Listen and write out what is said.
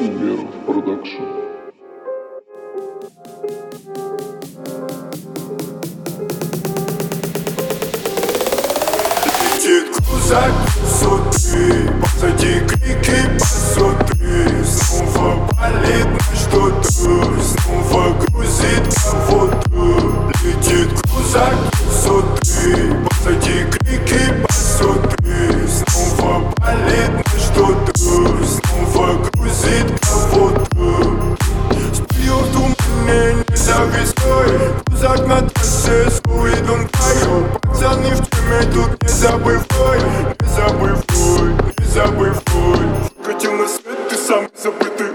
Умер продакшн. Летит крузак, посмотри, позади крики, посмотри. Снова болит на что-то, снова грузит кого-то. Летит крузак, посмотри, позади крики, посмотри. Снова болит на что-то, снова грузит кого-то. Сплю в тумане, не за весной. Крузак на трассе, с уидом краю. Пацаны в теме, тут не забывай, не забывай, не забывай. Выкатил на свет, ты самый забытый.